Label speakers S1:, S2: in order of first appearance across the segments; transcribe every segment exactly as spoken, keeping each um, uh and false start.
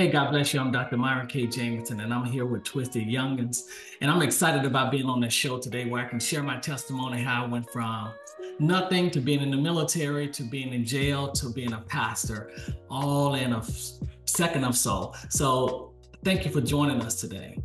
S1: Hey, God bless you. I'm doctor Myron K. Jameson, and I'm here with Twisted Youngins. And I'm excited about being on this show today where I can share my testimony how I went from nothing to being in the military to being in jail to being a pastor, all in a f- second of so. So, thank you for joining us today.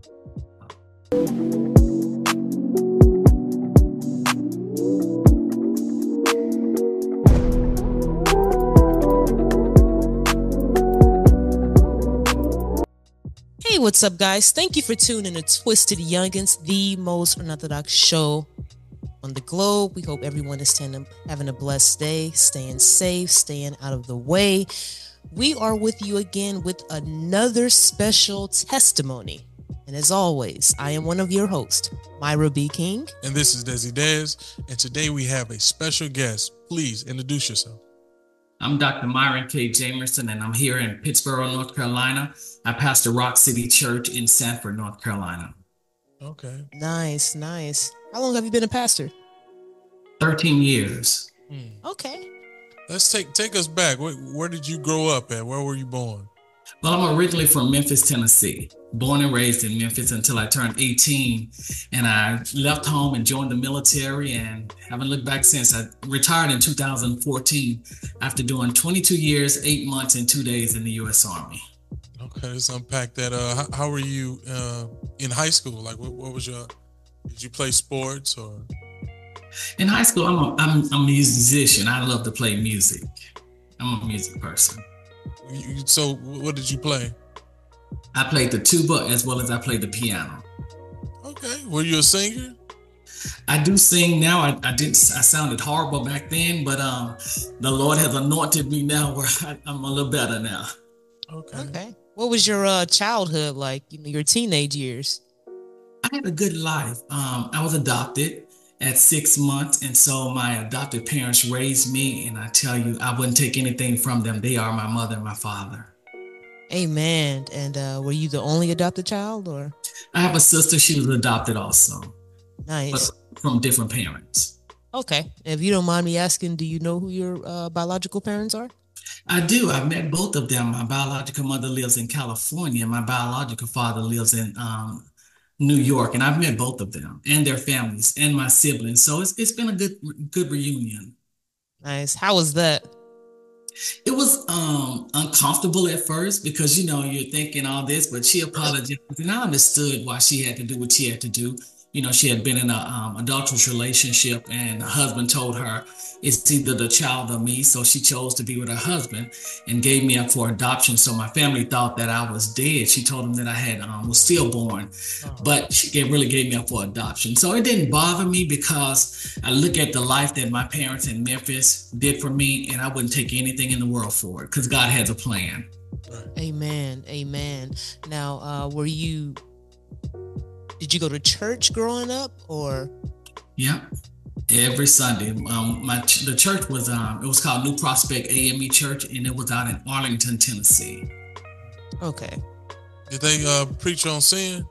S2: Hey, what's up, guys? Thank you for tuning in to Twisted Youngins, the most unorthodox show on the globe. We hope everyone is staying, having a blessed day, staying safe, staying out of the way. We are with you again with another special testimony. And as always, I am one of your hosts, Myra B. King.
S3: And this is Desi Dez. And today we have a special guest. Please introduce yourself.
S1: I'm doctor Myron K. Jamerson, and I'm here in Pittsboro, North Carolina. I pastor Rock City Church in Sanford, North Carolina.
S3: Okay.
S2: Nice, nice. How long have you been a pastor?
S1: thirteen years.
S2: Hmm. Okay.
S3: Let's take take us back. Where, where did you grow up at? Where were you born?
S1: Well, I'm originally from Memphis, Tennessee, born and raised in Memphis until I turned eighteen. And I left home and joined the military and haven't looked back since. I retired in two thousand fourteen after doing twenty-two years, eight months, and two days in the U S Army.
S3: Okay, let's unpack that. Uh, how, how were you uh, in high school? Like, what, what was your, did you play sports or?
S1: In high school, I'm a, I'm, I'm a musician. I love to play music. I'm a music person.
S3: You, so what did you play?
S1: I played the tuba as well as I played the piano.
S3: Okay. Were you a singer?
S1: I do sing now. I, I didn't. I sounded horrible back then, but um, the Lord has anointed me now where I, I'm a little better now.
S3: Okay.
S2: Okay. What was your uh, childhood like? You know, your teenage years?
S1: I had a good life. Um, I was adopted at six months, and so my adopted parents raised me. And I tell you, I wouldn't take anything from them. They are my mother and my father.
S2: Amen. And uh, were you the only adopted child, or?
S1: I have a sister. She was adopted also.
S2: Nice.
S1: But from different parents.
S2: Okay. If you don't mind me asking, do you know who your uh, biological parents are?
S1: I do. I've met both of them. My biological mother lives in California. My biological father lives in um, New York, and I've met both of them and their families and my siblings. So it's it's been a good good reunion.
S2: Nice. How was that?
S1: It was um, uncomfortable at first because, you know, you're thinking all this, but she apologized, and I understood why she had to do what she had to do. You know, she had been in a um, adulterous relationship, and her husband told her it's either the child or me. So she chose to be with her husband and gave me up for adoption. So my family thought that I was dead. She told them that I had um, was stillborn, uh-huh. But she gave, really gave me up for adoption. So it didn't bother me because I look at the life that my parents in Memphis did for me, and I wouldn't take anything in the world for it because God has a plan.
S2: Amen. Amen. Now, uh, were you... Did you go to church growing up, or?
S1: Yeah, every Sunday. Um, my the church was um, it was called New Prospect A M E Church, and it was out in Arlington, Tennessee.
S2: Okay.
S3: Did they uh, preach on sin?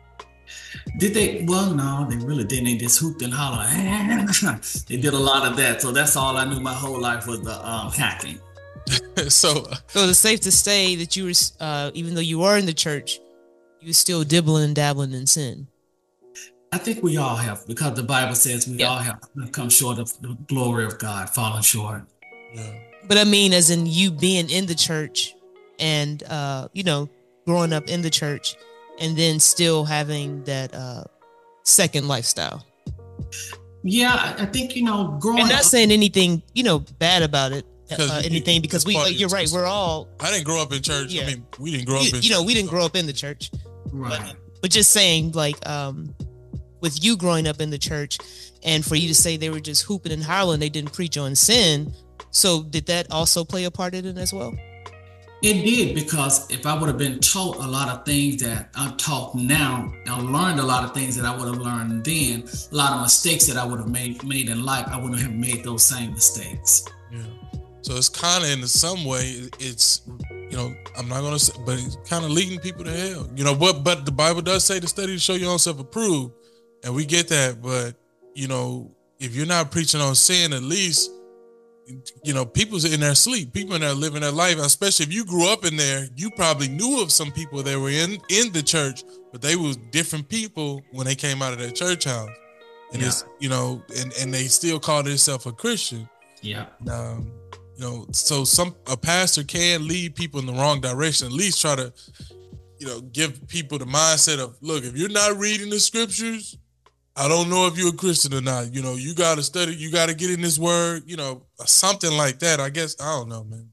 S1: Did they? Well, no, they really didn't. They just hooped and hollered. They did a lot of that. So that's all I knew my whole life was the um, hacking.
S3: so,
S2: so it's safe to say that you were, uh, even though you were in the church, you still dibbling and dabbling in sin.
S1: I think we all have, because the Bible says we yeah. all have come short of the glory of God, fallen short.
S3: Yeah.
S2: But I mean, as in you being in the church and, uh, you know, growing up in the church and then still having that uh, second lifestyle.
S1: Yeah, I think, you know, growing
S2: and not
S1: up.
S2: saying anything, you know, bad about it. Uh,
S3: you,
S2: anything because we, like, you're right. We're all.
S3: I didn't grow up in church. Yeah. I mean, we didn't grow up
S2: you,
S3: in.
S2: You know,
S3: church,
S2: we didn't
S3: so.
S2: grow up in the church.
S1: Right.
S2: But, but just saying, like, um, with you growing up in the church, and for you to say they were just hooping and hollering, they didn't preach on sin. So did that also play a part in it as well?
S1: It did, because if I would have been taught a lot of things that I'm taught now, I learned a lot of things that I would have learned then, a lot of mistakes that I would have made made in life, I wouldn't have made those same mistakes.
S3: Yeah. So it's kind of, in some way, it's, you know, I'm not going to say, but it's kind of leading people to hell. You know, but, but the Bible does say to study to show your own self approved, and we get that. But, you know, if you're not preaching on sin, at least you know, people's in their sleep, people in there living their life, especially if you grew up in there, you probably knew of some people that were in, in the church, but they was different people when they came out of their church house. And yeah. it's, you know, and, and they still call themselves a Christian.
S1: Yeah.
S3: Um, you know, so some, a pastor can lead people in the wrong direction, at least try to, you know, give people the mindset of, look, if you're not reading the scriptures, I don't know if you're a Christian or not. You know, you got to study, you got to get in this word, you know, something like that. I guess, I don't know, man.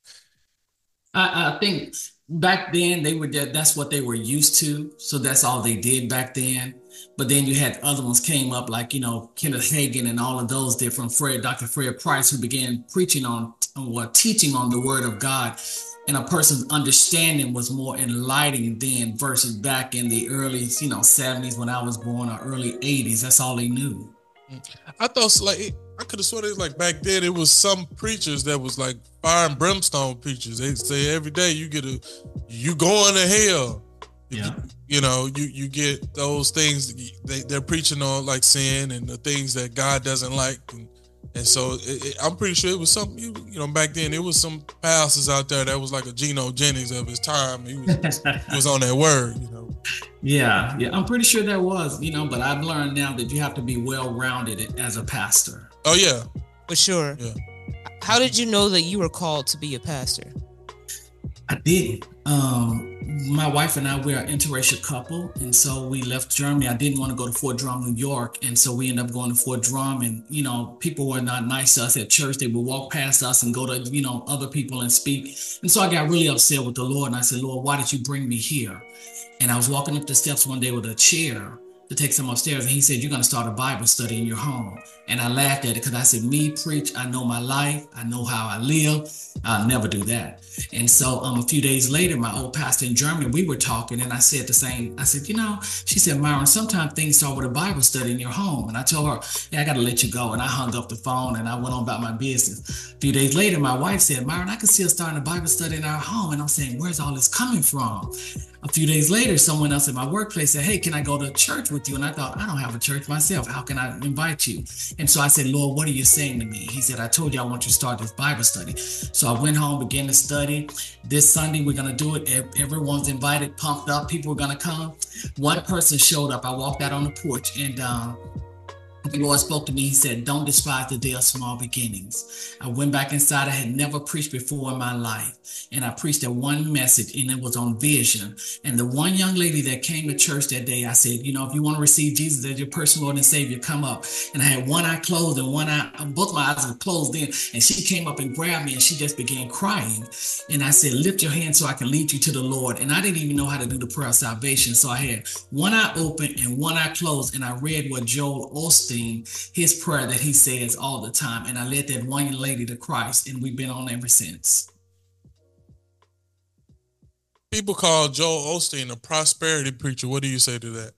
S1: I, I think back then they were, that's what they were used to. So that's all they did back then. But then you had other ones came up like, you know, Kenneth Hagin and all of those different Fred, Doctor Fred Price, who began preaching on, or teaching on the word of God. And a person's understanding was more enlightening then versus back in the early, you know, seventies when I was born, or early eighties. That's all they knew.
S3: I thought, like, I could have sworn it was like back then, it was some preachers that was like fire and brimstone preachers. They say every day you get a, you going to hell.
S1: Yeah.
S3: You, you know, you, you get those things, they, they're preaching on like sin and the things that God doesn't like. And, And so it, it, I'm pretty sure it was some, you, you know, back then it was some pastors out there that was like a Geno Jennings of his time. He was, he was on that word, you know.
S1: Yeah, yeah, I'm pretty sure there was, you know, but I've learned now that you have to be well-rounded as a pastor.
S3: Oh, yeah.
S2: For sure.
S3: Yeah.
S2: How did you know that you were called to be a pastor?
S1: I didn't. Um, my wife and I, we're an interracial couple. And so we left Germany. I didn't want to go to Fort Drum, New York. And so we ended up going to Fort Drum, and, you know, people were not nice to us at church. They would walk past us and go to, you know, other people and speak. And so I got really upset with the Lord. And I said, Lord, why did you bring me here? And I was walking up the steps one day with a chair to take some upstairs. And he said, you're going to start a Bible study in your home. And I laughed at it because I said, me preach, I know my life. I know how I live. I'll never do that. And so um, a few days later, my old pastor in Germany, we were talking, and I said the same. I said, you know, she said, Myron, sometimes things start with a Bible study in your home. And I told her, yeah, I got to let you go. And I hung up the phone and I went on about my business. A few days later, my wife said, Myron, I can see us starting a Bible study in our home. And I'm saying, where's all this coming from? A few days later, someone else at my workplace said, hey, can I go to church with you? And I thought, I don't have a church myself. How can I invite you? And so I said, Lord, what are you saying to me? He said, I told you I want you to start this Bible study. So I went home, began to study. This Sunday, we're going to do it. Everyone's invited, pumped up. People are going to come. One person showed up. I walked out on the porch, and um, the Lord spoke to me. He said, don't despise the day of small beginnings. I went back inside. I had never preached before in my life. And I preached that one message, and it was on vision. And the one young lady that came to church that day, I said, you know, if you want to receive Jesus as your personal Lord and Savior, come up. And I had one eye closed and one eye, both my eyes were closed then. And she came up and grabbed me, and she just began crying. And I said, lift your hand so I can lead you to the Lord. And I didn't even know how to do the prayer of salvation. So I had one eye open and one eye closed. And I read what Joel Osteen, his prayer that he says all the time. And I led that one lady to Christ, and we've been on ever since.
S3: People call Joel Osteen a prosperity preacher. What do you say to that?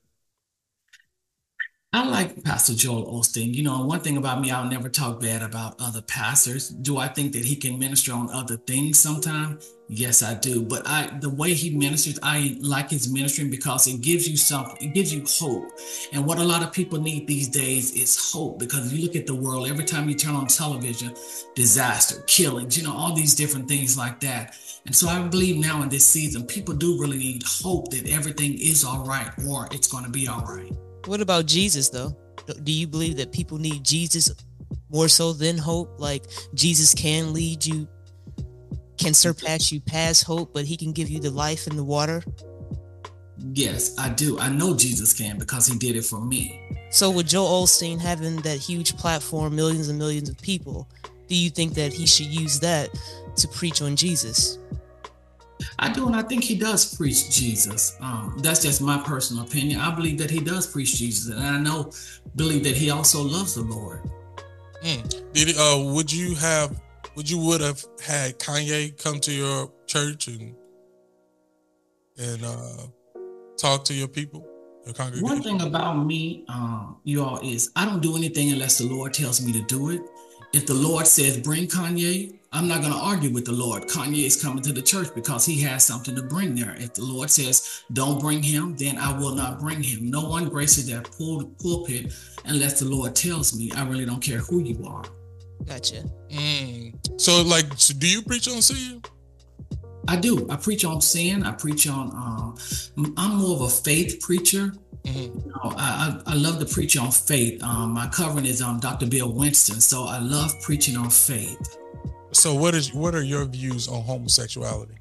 S1: I like Pastor Joel Osteen. You know, one thing about me, I'll never talk bad about other pastors. Do I think that he can minister on other things sometimes? Yes, I do. But I, the way he ministers, I like his ministry because it gives you something. It gives you hope. And what a lot of people need these days is hope, because if you look at the world, every time you turn on television, disaster, killings, you know, all these different things like that. And so I believe now in this season, people do really need hope that everything is all right, or it's going to be all right.
S2: What about Jesus, though? Do you believe that people need Jesus more so than hope? Like Jesus can lead you, can surpass you past hope, but he can give you the life in the water?
S1: Yes, I do. I know Jesus can, because he did it for me.
S2: So with Joel Osteen having that huge platform, millions and millions of people, do you think that he should use that to preach on Jesus?
S1: I do, and I think he does preach Jesus. Um, that's just my personal opinion. I believe that he does preach Jesus, and I know, believe that he also loves the Lord.
S3: Mm. Did uh, would you have, would you would have had Kanye come to your church and and uh, talk to your people, your congregation?
S1: One thing about me, um, you all, is I don't do anything unless the Lord tells me to do it. If the Lord says bring Kanye, I'm not going to argue with the Lord. Kanye is coming to the church because he has something to bring there. If the Lord says don't bring him, then I will not bring him. No one graces that pul- pulpit unless the Lord tells me. I really don't care who you are.
S2: Gotcha.
S3: Mm. So, like, so do you preach on sin?
S1: I do. I preach on sin. I preach on. Um, I'm more of a faith preacher. Mm-hmm. You know, I, I I love to preach on faith. Um, my covering is um Doctor Bill Winston, so I love preaching on faith.
S3: So, what is what are your views on homosexuality?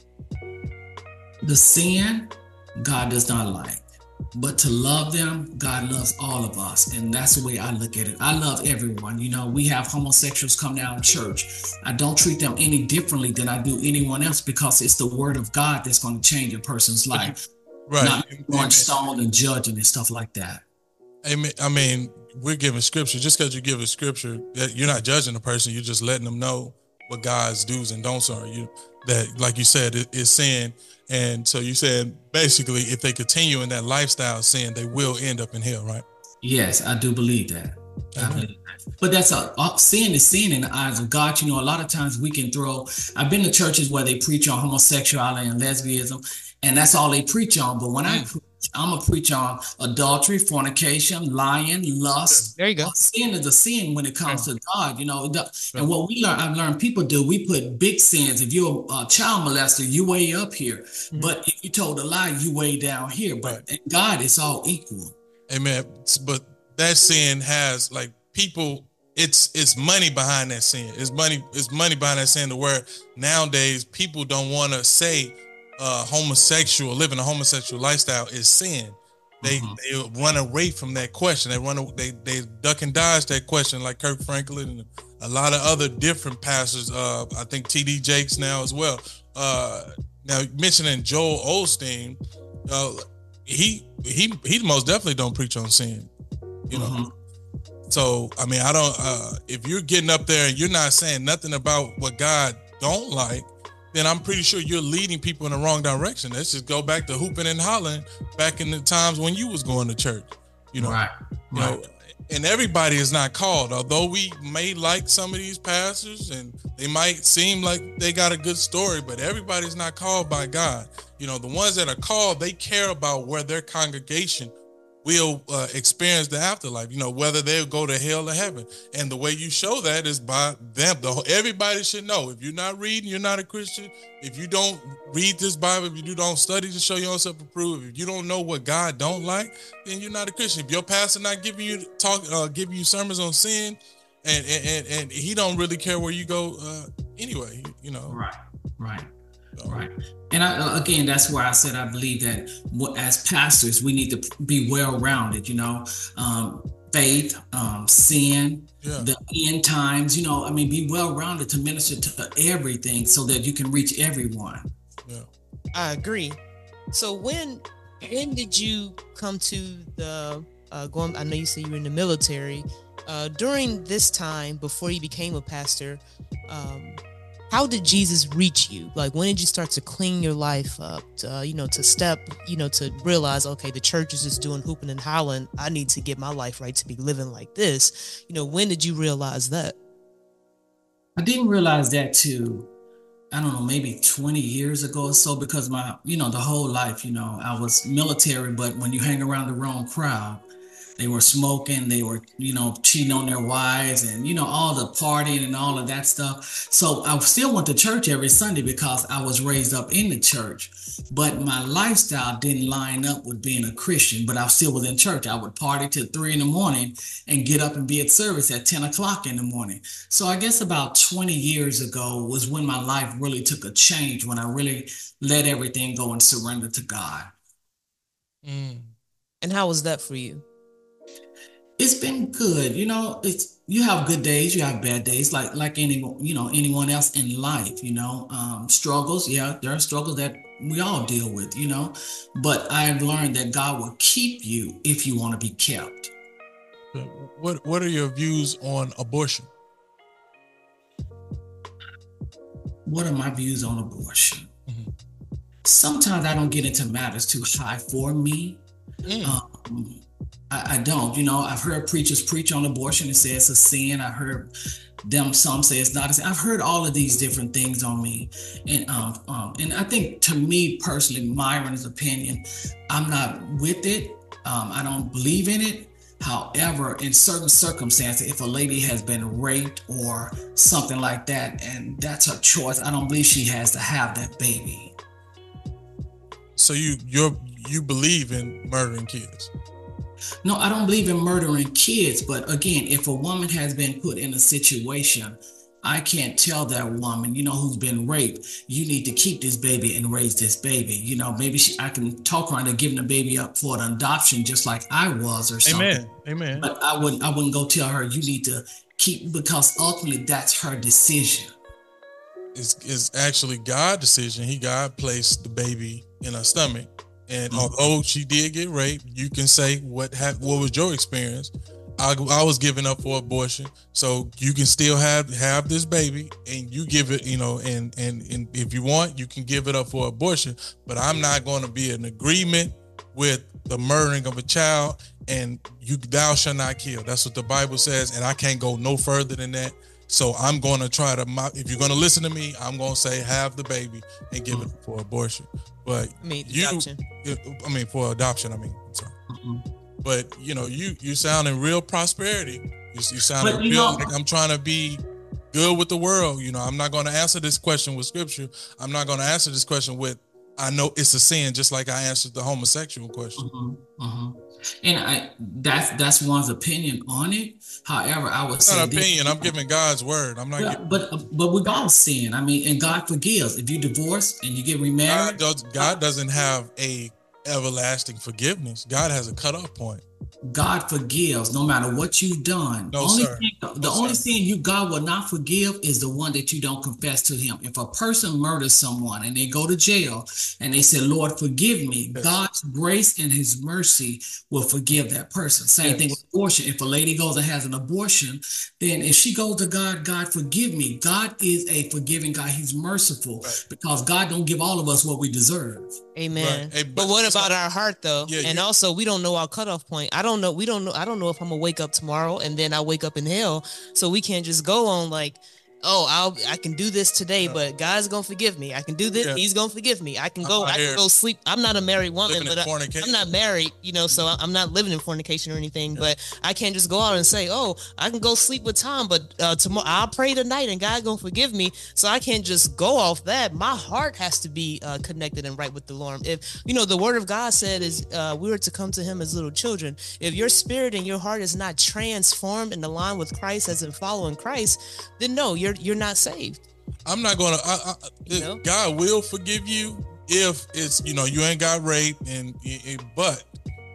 S1: The sin God does not like, but to love them, God loves all of us, and that's the way I look at it. I love everyone. You know, we have homosexuals come down to church. I don't treat them any differently than I do anyone else because it's the word of God that's going to change a person's life.
S3: Right.
S1: Not going stoned and judging and stuff like that.
S3: I mean, we're giving scripture. Just because you give a scripture, you're not judging the person. You're just letting them know what God's do's and don'ts are. You that, like you said, it, it's sin. And so you said basically, if they continue in that lifestyle of sin, they will end up in hell, right?
S1: Yes, I do believe that. I believe that. But that's a sin is sin in the eyes of God. You know, a lot of times we can throw. I've been to churches where they preach on homosexuality and lesbianism, and that's all they preach on. But when mm. I preach, I'm gonna preach on adultery, fornication, lying, lust.
S2: There you go.
S1: Sin is a sin when it comes yeah. to God, you know. And what we learn, I've learned people do, we put big sins. If you're a child molester, you way up here. Mm-hmm. But if you told a lie, you way down here. But right. in God, it's all equal.
S3: Amen. But that sin has like people. It's it's money behind that sin. It's money. It's money behind that sin. To where nowadays people don't want to say. Uh, homosexual, living a homosexual lifestyle is sin. They mm-hmm. they run away from that question. They run, they they duck and dodge that question, like Kirk Franklin and a lot of other different pastors. Uh, I think T D Jakes now as well. Uh, now mentioning Joel Osteen, uh, he he he most definitely don't preach on sin. You know. Mm-hmm. So I mean, I don't. Uh, if you're getting up there and you're not saying nothing about what God don't like, then I'm pretty sure you're leading people in the wrong direction. Let's just go back to hooping and hollering back in the times when you was going to church, you know.
S1: Right.
S3: You
S1: right.
S3: know, and everybody is not called. Although we may like some of these pastors and they might seem like they got a good story, but everybody's not called by God. You know, the ones that are called, they care about where their congregation will uh, experience the afterlife, you know, whether they'll go to hell or heaven. And the way you show that is by them. The, everybody should know. If you're not reading, you're not a Christian. If you don't read this Bible, if you don't study to show yourself approved, if you don't know what God don't like, then you're not a Christian. If your pastor not giving you talk, uh, giving you sermons on sin, and and and he don't really care where you go uh, anyway, you know.
S1: Right, right. Right. And I, again, that's where I said I believe that as pastors, we need to be well-rounded, you know, um, faith, um, sin, yeah. the end times, you know, I mean, be well-rounded to minister to everything so that you can reach everyone.
S3: Yeah.
S2: I agree. So when when did you come to the, uh, going, I know you said you were in the military, uh, during this time before you became a pastor, um, how did Jesus reach you? Like, when did you start to clean your life up, to, uh, you know, to step, you know, to realize, okay, the church is just doing hooping and hollering. I need to get my life right to be living like this. You know, when did you realize that?
S1: I didn't realize that too. I don't know, maybe twenty years ago or so, because my, you know, the whole life, you know, I was military, but when you hang around the wrong crowd, they were smoking, they were, you know, cheating on their wives and, you know, all the partying and all of that stuff. So I still went to church every Sunday because I was raised up in the church, but my lifestyle didn't line up with being a Christian, but I still was in church. I would party till three in the morning and get up and be at service at ten o'clock in the morning. So I guess about twenty years ago was when my life really took a change, when I really let everything go and surrender to God.
S2: Mm. And how was that for you?
S1: It's been good. You know, it's, you have good days, you have bad days, like, like any, you know, anyone else in life, you know, um, struggles. Yeah, there are struggles that we all deal with, you know, but I've learned that God will keep you if you want to be kept.
S3: What, what are your views on abortion?
S1: What are my views on abortion?
S3: Mm-hmm.
S1: Sometimes I don't get into matters too high for me. Mm. Um, I don't, you know, I've heard preachers preach on abortion and say it's a sin. I heard them, some say it's not a sin. I've heard all of these different things on me. And um, um, and I think, to me personally, Myron's opinion, I'm not with it. Um, I don't believe in it. However, in certain circumstances, if a lady has been raped or something like that, and that's her choice, I don't believe she has to have that baby.
S3: So you you you believe in murdering kids?
S1: No, I don't believe in murdering kids. But again, if a woman has been put in a situation, I can't tell that woman, you know, who's been raped, you need to keep this baby and raise this baby. You know, maybe she, I can talk her into giving the baby up for an adoption, just like I was, or something.
S3: Amen. Amen.
S1: But I wouldn't, I wouldn't go tell her you need to keep, because ultimately that's her decision.
S3: It's, it's actually God's decision. He God placed the baby in her stomach, and mm-hmm. although she did get raped, you can say what ha- what was your experience. I, I was given up for abortion, so you can still have have this baby, and you give it, you know, and and, and if you want, you can give it up for abortion. But I'm not going to be in agreement with the murdering of a child, and you thou shalt not kill. That's what the Bible says, and I can't go no further than that. So I'm going to try to, if you're going to listen to me, I'm going to say have the baby and give it for abortion. But
S2: I mean,
S3: you,
S2: adoption.
S3: I mean, for adoption. I mean, I'm sorry. Mm-hmm. But you know, you you sound in real prosperity. You, you sound real know, like I'm trying to be good with the world. You know, I'm not going to answer this question with scripture. I'm not going to answer this question with I know it's a sin, just like I answered the homosexual question.
S1: Mm-hmm, mm-hmm. And I that's that's one's opinion on it. However, I would
S3: it's
S1: say
S3: not an opinion. I'm giving God's word. I'm not.
S1: Yeah,
S3: giving,
S1: but but we've all sinned. I mean, and God forgives. If you divorce and you get remarried,
S3: God, does, God doesn't have a everlasting forgiveness. God has a cutoff point.
S1: God forgives no matter what you've done.
S3: No,
S1: only
S3: sir.
S1: Thing, the
S3: no,
S1: only
S3: sir.
S1: thing you God will not forgive is the one that you don't confess to him. If a person murders someone and they go to jail and they say, Lord, forgive me, yes. God's grace and his mercy will forgive that person. Same yes. thing with abortion. If a lady goes and has an abortion, then if she goes to God, God, forgive me. God is a forgiving God. He's merciful right. because God don't give all of us what we deserve.
S2: Amen. Right. Hey, but, but what about our heart though? Yeah, and yeah. also we don't know our cutoff point. I don't know. We don't know. I don't know if I'm gonna wake up tomorrow and then I wake up in hell. So we can't just go on like, oh, I'll I can do this today, yeah. but God's gonna forgive me. I can do this. Yeah. He's gonna forgive me. I can go. I can go sleep. I'm not a married woman, but I, I'm not married. You know, so I'm not living in fornication or anything. Yeah. But I can't just go out and say, oh, I can go sleep with Tom, but uh, tomorrow I'll pray tonight and God gonna forgive me. So I can't just go off that. My heart has to be uh, connected and right with the Lord. If you know, the Word of God said is uh, we were to come to Him as little children. If your spirit and your heart is not transformed and aligned with Christ, as in following Christ, then no, you're you're not saved.
S3: I'm not gonna. I, I, you know? God will forgive you if it's you know you ain't got raped, and, and but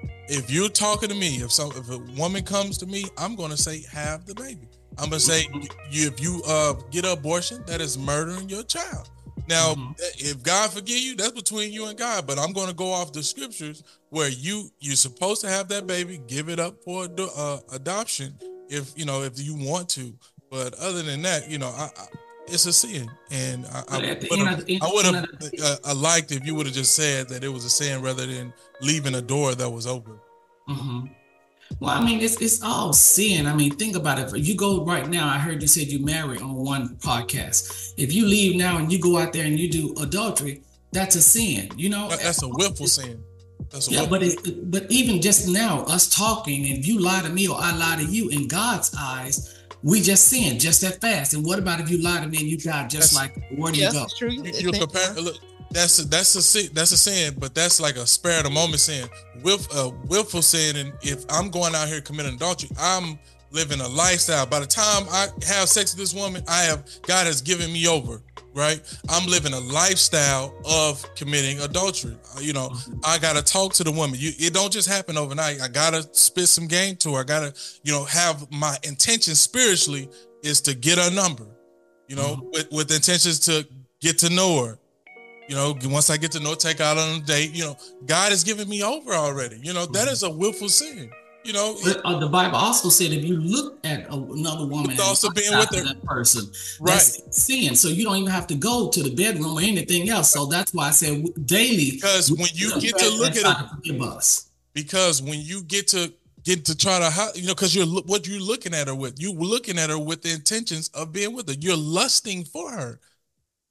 S3: if you're talking to me, if some if a woman comes to me, I'm gonna say have the baby. I'm gonna say you, if you uh get an abortion, that is murdering your child. Now, mm-hmm. if God forgive you, that's between you and God. But I'm gonna go off the scriptures where you you're supposed to have that baby, give it up for uh, adoption if you know if you want to. But other than that, you know, I, I, it's a sin, and I, I would have uh, I liked if you would have just said that it was a sin rather than leaving a door that was open.
S1: Mm-hmm. Well, I mean, it's it's all sin. I mean, think about it. If you go right now, I heard you said you married on one podcast. If you leave now and you go out there and you do adultery, that's a sin. You know,
S3: that's a willful sin. That's a
S1: yeah, but it, but even just now, us talking, and if you lie to me or I lie to you, in God's eyes, we just sin just that fast. And what about if you lie to me and you die just that's, like, where do
S2: yeah,
S1: you go?
S2: That's true.
S3: You compare, look, that's a, that's a sin, that's a sin, but that's like a spare of the moment sin. With a uh, willful sin, and if I'm going out here committing adultery, I'm living a lifestyle. By the time I have sex with this woman, I have God has given me over. Right, I'm living a lifestyle of committing adultery. You know, I gotta talk to the woman. You, it don't just happen overnight. I gotta spit some game to her. I gotta, you know, have my intention spiritually is to get her number. You know, mm-hmm. with with intentions to get to know her. You know, once I get to know her, take her out on a date. You know, God has given me over already. You know, mm-hmm. that is a willful sin. You know,
S1: but, uh, the Bible also said if you look at another woman and
S3: also being with her,
S1: that person,
S3: right?
S1: That's sin. So you don't even have to go to the bedroom or anything else. So that's why I said daily.
S3: Because when you get to look at it, because when you get to get to try to, you know, because you're what you're looking at her with, you looking at her with the intentions of being with her. You're lusting for her.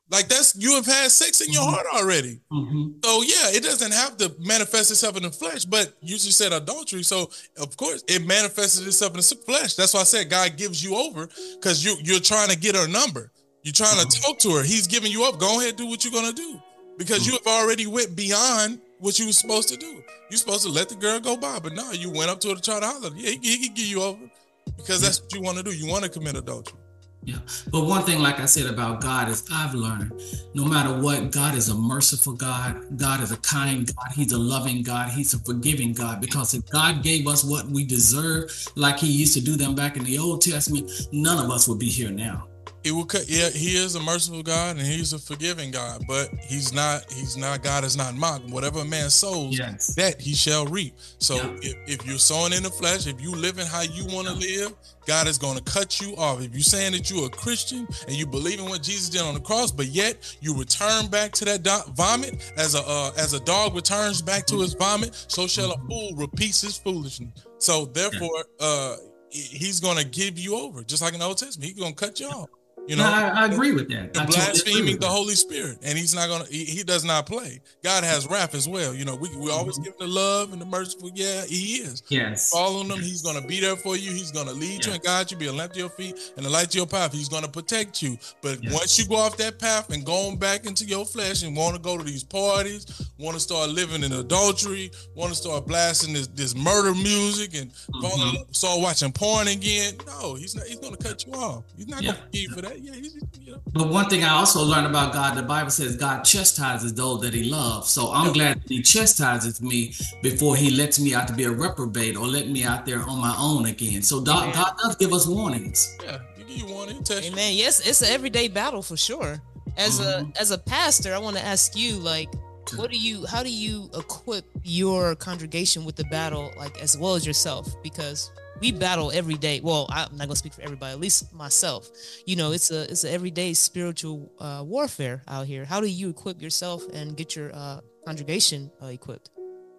S3: Like that's you have had sex in your
S1: Mhm.
S3: heart already.
S1: Mm-hmm.
S3: So yeah, it doesn't have to manifest itself in the flesh, but you just said adultery. So of course it manifested itself in the flesh. That's why I said God gives you over because you you're trying to get her number. You're trying to talk to her. He's giving you up. Go ahead, do what you're gonna do because you have already went beyond what you were supposed to do. You're supposed to let the girl go by, but no, you went up to her to try to holler. Yeah, he, he can give you over because that's what you want to do. You want to commit adultery.
S1: Yeah. But one thing, like I said about God, is I've learned no matter what, God is a merciful God. God is a kind God. He's a loving God. He's a forgiving God. Because if God gave us what we deserve, like he used to do them back in the Old Testament, none of us would be here now.
S3: He will cut. Yeah, he is a merciful God and he's a forgiving God, but he's not. He's not. God is not mocked. Whatever a man sows,
S1: Yes.
S3: that he shall reap. So
S1: Yeah.
S3: if, if you're sowing in the flesh, if you living how you want to live, God is going to cut you off. If you're saying that you're a Christian and you believe in what Jesus did on the cross, but yet you return back to that do- vomit as a uh, as a dog returns back to his vomit, so shall a fool repeats his foolishness. So therefore, uh, he's going to give you over, just like in the Old Testament. He's going to cut you off. You know,
S1: No, I, I agree with that.
S3: the
S1: I totally agree
S3: blaspheming
S1: with
S3: the
S1: that.
S3: Holy Spirit, and he's not gonna. He, he does not play. God has wrath as well. You know, we we always give him the love and the merciful. Yeah, he is.
S1: Yes.
S3: Following him, he's gonna be there for you. He's gonna lead you
S1: Yeah.
S3: and guide you, be a lamp to your feet and a light to your path. He's gonna protect you. But
S1: Yes.
S3: once you go off that path and going back into your flesh and want to go to these parties, want to start living in adultery, want to start blasting this this murder music and falling,
S1: Mhm.
S3: start watching porn again. No, he's not. He's gonna cut you off. He's not
S1: Yeah.
S3: gonna forgive you for that. Yeah, he's, you know.
S1: But one thing I also learned about God, the Bible says God chastises those that he loves. So I'm glad that he chastises me before he lets me out to be a reprobate or let me out there on my own again. So God, God does give us warnings.
S3: Yeah, you give you one. He'll test you.
S2: Amen. Yes, it's an everyday battle for sure. As
S1: Mhm.
S2: a as a pastor, I want to ask you, like, what do you how do you equip your congregation with the battle, like as well as yourself? Because we battle every day. Well, I'm not gonna speak for everybody, at least myself. You know, it's a it's an everyday spiritual uh, warfare out here. How do you equip yourself and get your uh, congregation uh, equipped?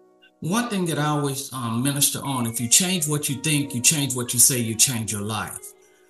S1: One thing that I always um, minister on, if you change what you think, you change what you say, you change your life.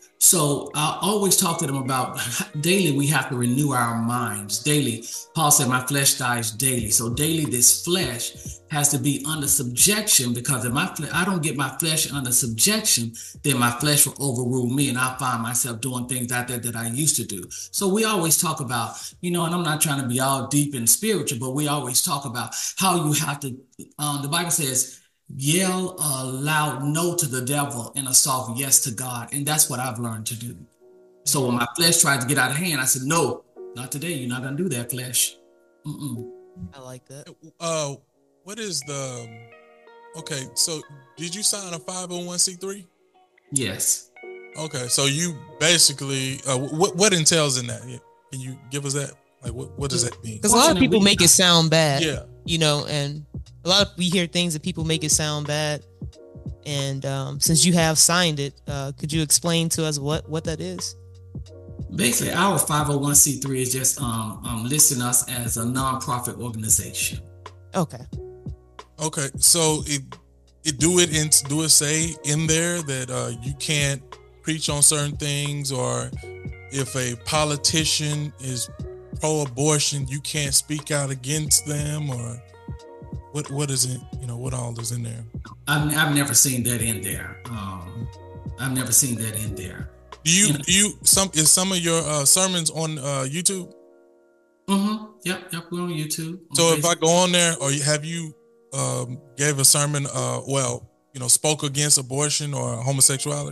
S1: So I always talk to them about daily we have to renew our minds. Daily, Paul said, my flesh dies daily. So daily this flesh has to be under subjection, because if my fle- I don't get my flesh under subjection, then my flesh will overrule me and I'll find myself doing things out there that I used to do. So we always talk about, you know, and I'm not trying to be all deep and spiritual, but we always talk about how you have to, um, the Bible says, yell a loud no to the devil and a soft yes to God. And that's what I've learned to do. So when my flesh tried to get out of hand, I said, no, not today. You're not going to do that, flesh. Mm-mm.
S2: I like that.
S3: Uh, what is the? Okay, so did you sign a five oh one c three?
S1: Yes.
S3: Okay, so you basically uh, what what entails in that? Yeah. Can you give us that? Like, what what does that mean?
S2: Because a lot of people make it sound bad.
S3: Yeah.
S2: You know, and a lot of we hear things that people make it sound bad. And um, since you have signed it, uh, could you explain to us what, what that is?
S1: Basically, our five oh one c three is just um, um, listing us as a nonprofit organization.
S2: Okay.
S3: Okay, so it it do it in do it say in there that uh, you can't preach on certain things, or if a politician is pro-abortion, you can't speak out against them, or what? What is it? You know, what all is in there?
S1: I've, I've never seen that in there. Um, I've never seen that in there.
S3: Do you
S1: You know-
S3: do you some is some of your uh, sermons on uh, YouTube?
S1: Mm-hmm. Yep, yep. We're on YouTube. on
S3: So if I
S1: Facebook.
S3: go on there, or have you um, gave a sermon? Uh, well, you know, spoke against abortion or homosexuality?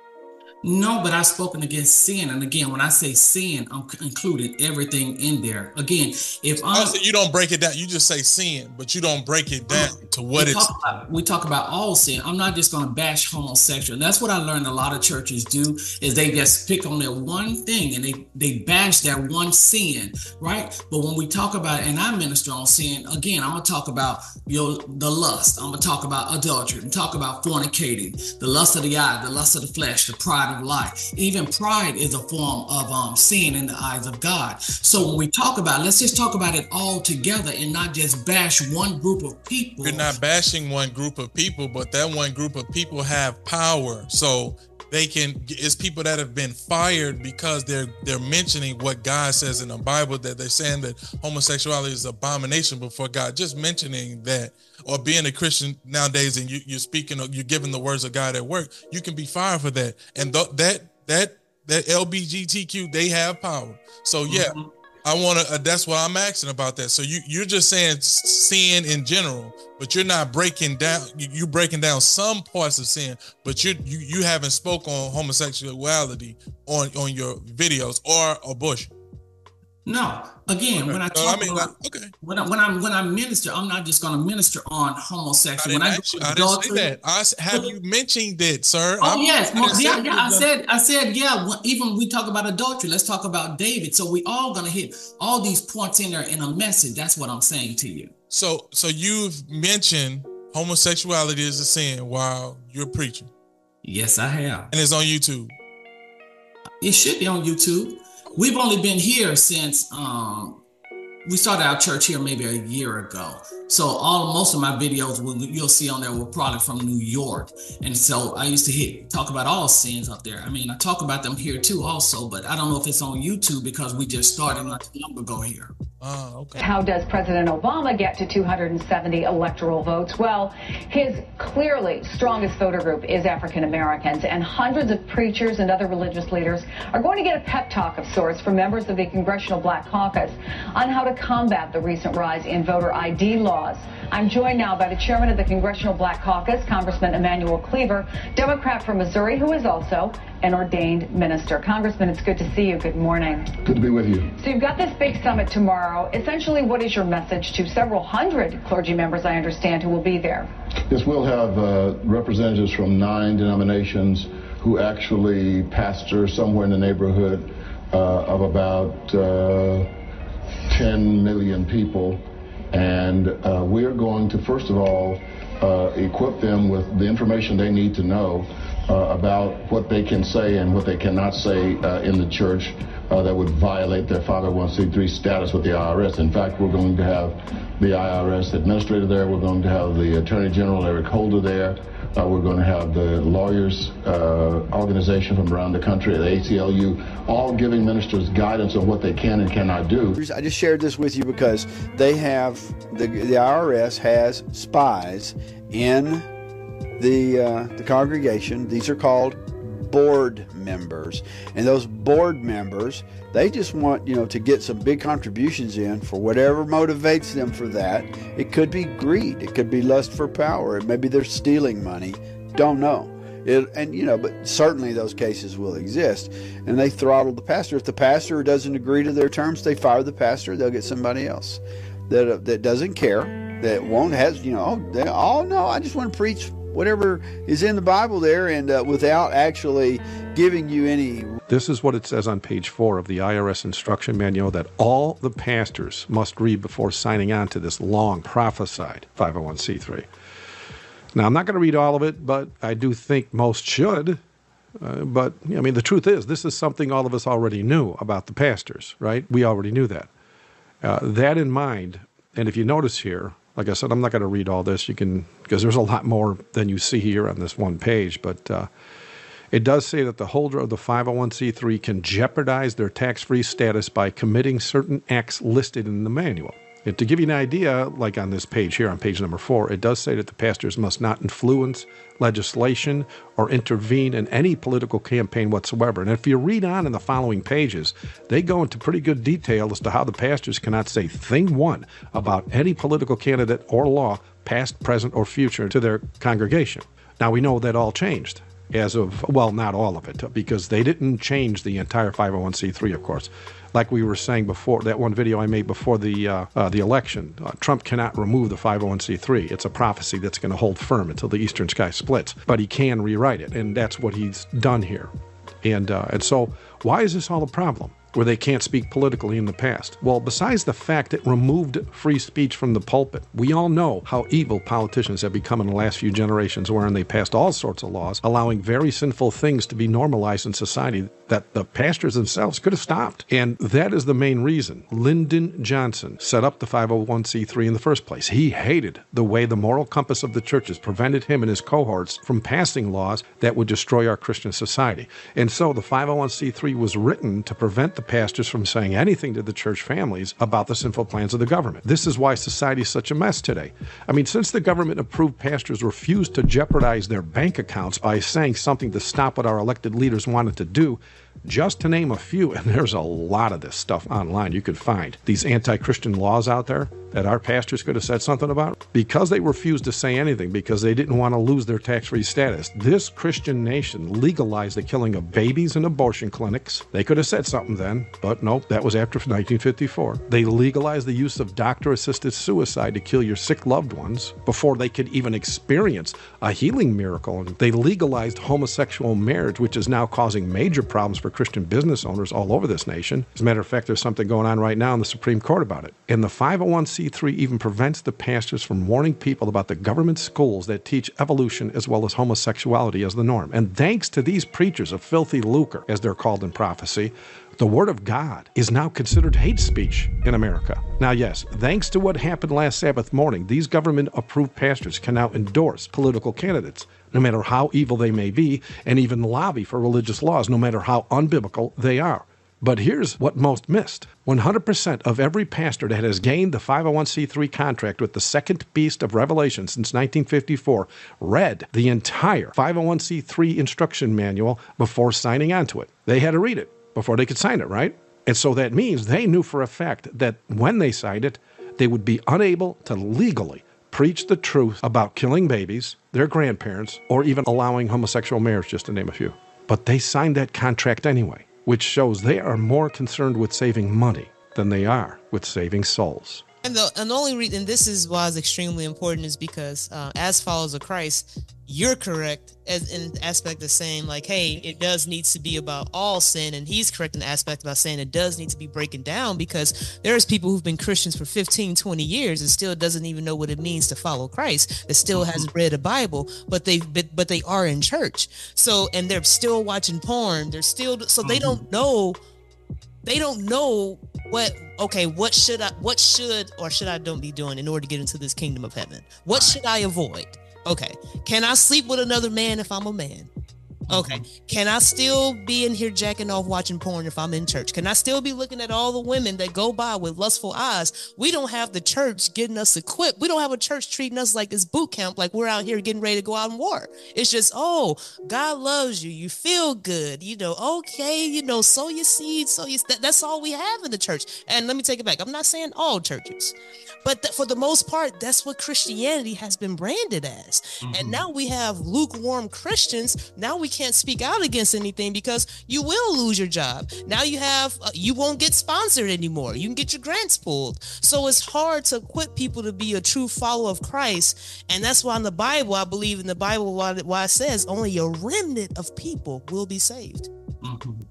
S1: No, but I've spoken against sin. And again, when I say sin, I'm c- including everything in there. Again, if I'm
S3: Also, you don't break it down. You just say sin, but you don't break it down to what
S1: we
S3: it's.
S1: talk about, we talk about all sin. I'm not just going to bash homosexual. And that's what I learned a lot of churches do, is they just pick on that one thing and they, they bash that one sin, right? But when we talk about, and I minister on sin, again, I'm going to talk about your the lust. I'm going to talk about adultery. I'm talk about fornicating, the lust of the eye, the lust of the flesh, the pride of life. Even pride is a form of um, sin in the eyes of God. So when we talk about, let's just talk about it all together and not just bash one group of people.
S3: You're not bashing one group of people, but that one group of people have power. So they can, it's people that have been fired because they're they're mentioning what God says in the Bible, that they're saying that homosexuality is abomination before God. Just mentioning that, or being a Christian nowadays, and you, you're speaking, you're giving the words of God at work, you can be fired for that. And th- that that that L G B T Q, they have power. So yeah, mm-hmm. I want to. Uh, that's what I'm asking about that. So you you're just saying sin in general, but you're not breaking down. You, you breaking down some parts of sin, but you you you haven't spoke on homosexuality on on your videos or abortion.
S1: No. Again,
S3: okay.
S1: when I
S3: so,
S1: talk
S3: I mean,
S1: about,
S3: like, okay.
S1: when I, when I when I minister, I'm not just going to minister on homosexual.
S3: I didn't,
S1: when I,
S3: actually, I didn't say that. I have you mentioned it, sir.
S1: Oh
S3: I'm,
S1: yes,
S3: I
S1: well, yeah, yeah. I said, I said, yeah. Even when we talk about adultery, let's talk about David. So we all going to hit all these points in there in a message. That's what I'm saying to you.
S3: So, so you've mentioned homosexuality is a sin while you're preaching.
S1: Yes, I have,
S3: and it's on YouTube.
S1: It should be on YouTube. We've only been here since um, we started our church here maybe a year ago. So all most of my videos will, you'll see on there were probably from New York. And so I used to hit talk about all sins up there. I mean, I talk about them here too also, but I don't know if it's on YouTube because we just started not too long ago here.
S3: Oh, okay.
S4: How does President Obama get to two hundred seventy electoral votes? Well, his clearly strongest voter group is African Americans, and hundreds of preachers and other religious leaders are going to get a pep talk of sorts from members of the Congressional Black Caucus on how to combat the recent rise in voter I D laws. I'm joined now by the chairman of the Congressional Black Caucus, Congressman Emanuel Cleaver, Democrat from Missouri, who is also an ordained minister. Congressman, it's good to see you. Good morning.
S5: Good to be with you.
S4: So you've got this big summit tomorrow. Essentially, what is your message to several hundred clergy members, I understand, who will be there?
S5: Yes, we'll have uh, representatives from nine denominations who actually pastor somewhere in the neighborhood uh, of about uh, ten million people. And uh, we're going to, first of all, uh, equip them with the information they need to know uh, about what they can say and what they cannot say uh, in the church uh, that would violate their five oh one c three status with the I R S. In fact, we're going to have the I R S administrator there. We're going to have the Attorney General, Eric Holder, there. Uh, we're going to have the lawyers uh, organization from around the country, the A C L U, all giving ministers guidance on what they can and cannot do.
S6: I just shared this with you because they have, the, the I R S has spies in the, uh, the congregation. These are called board members. And those board members, they just want, you know, to get some big contributions in for whatever motivates them for that. It could be greed. It could be lust for power. Maybe they're stealing money. Don't know. It, and, you know, but certainly those cases will exist. And they throttle the pastor. If the pastor doesn't agree to their terms, they fire the pastor. They'll get somebody else that uh, that doesn't care, that won't has, you know, oh, they, oh no, I just want to preach whatever is in the Bible there, and uh, without actually giving you any.
S7: This is what it says on page four of the I R S instruction manual that all the pastors must read before signing on to this long prophesied five oh one c three. Now, I'm not going to read all of it, but I do think most should. Uh, but, I mean, the truth is, this is something all of us already knew about the pastors, right? We already knew that. Uh, that in mind, and if you notice here, like I said, I'm not going to read all this. You can, because there's a lot more than you see here on this one page. But uh, it does say that the holder of the five oh one c three can jeopardize their tax-free status by committing certain acts listed in the manual. And to give you an idea, like on this page here, on page number four, it does say that the pastors must not influence legislation or intervene in any political campaign whatsoever. And if you read on in the following pages, they go into pretty good detail as to how the pastors cannot say thing one about any political candidate or law, past, present, or future, to their congregation. Now, we know that all changed as of, well, not all of it, because they didn't change the entire five oh one c three, of course. Like we were saying before, that one video I made before the uh, uh, the election, uh, Trump cannot remove the five oh one c three. It's a prophecy that's going to hold firm until the eastern sky splits. But he can rewrite it, and that's what he's done here. And uh, and so why is this all a problem? where they can't speak politically in the past. Well, besides the fact it removed free speech from the pulpit, we all know how evil politicians have become in the last few generations, wherein they passed all sorts of laws allowing very sinful things to be normalized in society that the pastors themselves could have stopped. And that is the main reason Lyndon Johnson set up the five oh one c three in the first place. He hated the way the moral compass of the churches prevented him and his cohorts from passing laws that would destroy our Christian society. And so the five oh one c three was written to prevent the pastors from saying anything to the church families about the sinful plans of the government. This is why society is such a mess today. I mean, since the government-approved pastors refused to jeopardize their bank accounts by saying something to stop what our elected leaders wanted to do, just to name a few, and there's a lot of this stuff online you could find, these anti-Christian laws out there that our pastors could have said something about, because they refused to say anything because they didn't want to lose their tax-free status. This Christian nation legalized the killing of babies in abortion clinics. They could have said something then, but nope, that was after nineteen fifty-four. They legalized the use of doctor-assisted suicide to kill your sick loved ones before they could even experience a healing miracle. And they legalized homosexual marriage, which is now causing major problems for Christian business owners all over this nation. As a matter of fact, there's something going on right now in the Supreme Court about it. And the five oh one c three even prevents the pastors from warning people about the government schools that teach evolution as well as homosexuality as the norm. And thanks to these preachers of filthy lucre, as they're called in prophecy, the Word of God is now considered hate speech in America. Now, yes, thanks to what happened last Sabbath morning, these government-approved pastors can now endorse political candidates, no matter how evil they may be, and even lobby for religious laws, no matter how unbiblical they are. But here's what most missed. one hundred percent of every pastor that has gained the five oh one c three contract with the second beast of Revelation since nineteen fifty-four read the entire five oh one c three instruction manual before signing on to it. They had to read it before they could sign it, right? And so that means they knew for a fact that when they signed it, they would be unable to legally preach the truth about killing babies, their grandparents, or even allowing homosexual marriage, just to name a few. But they signed that contract anyway, which shows they are more concerned with saving money than they are with saving souls.
S2: And the, and the only reason this is why it's extremely important is because uh, as followers of Christ, you're correct as in the aspect of saying like, hey, it does need to be about all sin. And he's correct in the aspect about saying it does need to be breaking down, because there's people who've been Christians for fifteen, twenty years and still doesn't even know what it means to follow Christ, that still hasn't read a Bible, but they but, but they are in church. So, and they're still watching porn. They're still, so they don't know They don't know what, okay, what should I, what should or should I don't be doing in order to get into this kingdom of heaven? What should I avoid? Okay. Can I sleep with another man if I'm a man? Okay. Can I still be in here jacking off watching porn if I'm in church? Can I still be looking at all the women that go by with lustful eyes? We don't have the church getting us equipped. We don't have a church treating us like it's boot camp, like we're out here getting ready to go out and war. It's just, oh, God loves you. You feel good. You know, okay, you know, sow your seed, sow your, that, that's all we have in the church. And let me take it back. I'm not saying all churches, but th- for the most part, that's what Christianity has been branded as. Mm-hmm. And now we have lukewarm Christians. Now we can't speak out against anything because you will lose your job. Now you have, uh, you won't get sponsored anymore. You can get your grants pulled. So it's hard to equip people to be a true follower of Christ. And that's why in the Bible, I believe in the Bible, why, why it says only a remnant of people will be saved. Mm-hmm.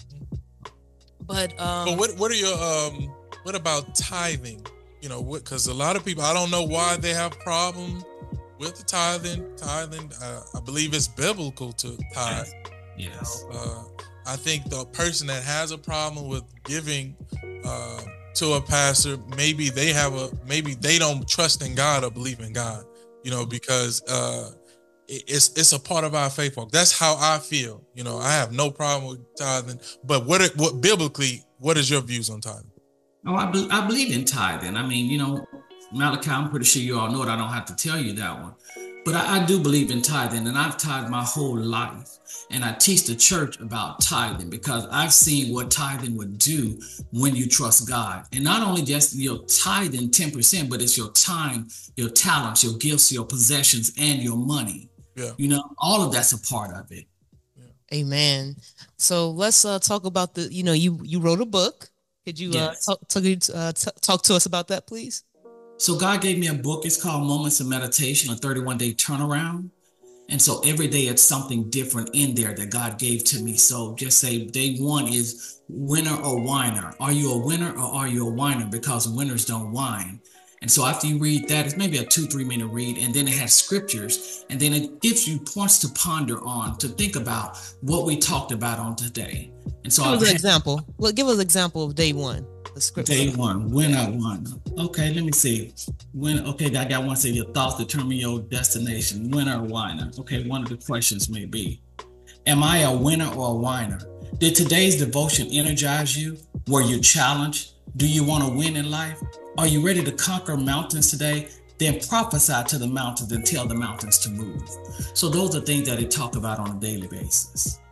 S2: But, um,
S3: but what, what are your, um, what about tithing? You know, what, cause a lot of people, I don't know why they have problems with the tithing. Tithing, uh, I believe it's biblical to tithe.
S1: Yes.
S3: You know, uh, I think the person that has a problem with giving uh, to a pastor, maybe they have a, maybe they don't trust in God or believe in God. You know, because uh, it, it's it's a part of our faith walk. That's how I feel. You know, I have no problem with tithing. But what what biblically, what is your views on tithing?
S1: Oh, I, be- I believe in tithing. I mean, you know, Malachi, I'm pretty sure you all know it. I don't have to tell you that one. But I, I do believe in tithing, and I've tithed my whole life. And I teach the church about tithing because I've seen what tithing would do when you trust God. And not only just your tithing ten percent, but it's your time, your talents, your gifts, your possessions, and your money. Yeah. You know, all of that's a part of it.
S2: Yeah. Amen. So let's uh, talk about the, you know, you, you wrote a book. Could you
S1: yes.
S2: uh, talk, talk, uh, t- talk to us about that, please?
S1: So God gave me a book. It's called Moments of Meditation, a thirty-one day turnaround. And so every day it's something different in there that God gave to me. So just say day one is winner or whiner. Are you a winner or are you a whiner? Because winners don't whine. And so after you read that, it's maybe a two, three minute read, and then it has scriptures, and then it gives you points to ponder on, to think about what we talked about on today. And so
S2: give
S1: I've
S2: us an
S1: had,
S2: example. Well, give us an example of day one. The scripture.
S1: Day one, winner, one. Okay, let me see. When okay, I got one. Say your thoughts determine your destination. Winner or whiner? Okay, one of the questions may be: am I a winner or a whiner? Did today's devotion energize you? Were you challenged? Do you want to win in life? Are you ready to conquer mountains today? Then prophesy to the mountains and tell the mountains to move. So those are things that they talk about on a daily basis.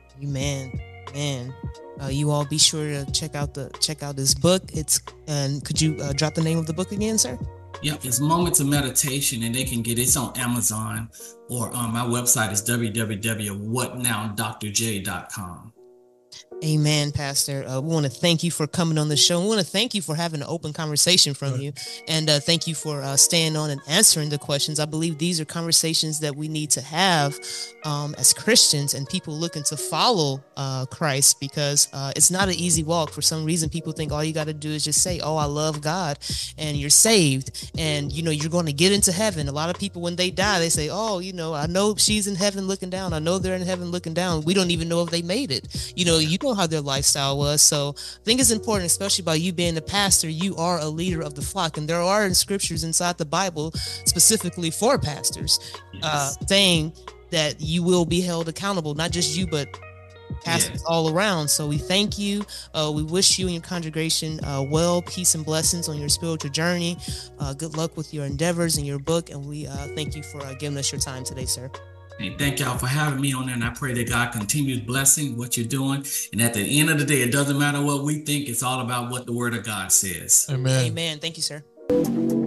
S2: Amen. Man, uh, you all be sure to check out the check out this book. It's and could you uh, drop the name of the book again, sir?
S1: Yep, it's Moments of Meditation, and they can get it's on Amazon, or um, my website is w w w dot what now dr j dot com.
S2: Amen, Pastor. Uh, we want to thank you for coming on the show. We want to thank you for having an open conversation from right. you. And uh, thank you for uh, staying on and answering the questions. I believe these are conversations that we need to have um, as Christians and people looking to follow uh, Christ, because uh, it's not an easy walk. For some reason, people think all you got to do is just say, oh, I love God, and you're saved. And, you know, you're going to get into heaven. A lot of people, when they die, they say, oh, you know, I know she's in heaven looking down. I know they're in heaven looking down. We don't even know if they made it. You know, you know how their lifestyle was. So I think it's important, especially by you being a pastor, you are a leader of the flock. And there are scriptures inside the Bible specifically for pastors, yes. uh, saying that you will be held accountable, not just you, but pastors yes. all around. So we thank you. Uh, we wish you and your congregation uh, well, peace and blessings on your spiritual journey. Uh, good luck with your endeavors and your book. And we uh, thank you for uh, giving us your time today, sir.
S1: Hey, thank y'all for having me on there, and I pray that God continues blessing what you're doing. And at the end of the day, it doesn't matter what we think. It's all about what the word of God says.
S3: Amen.
S2: Amen. Thank you, sir.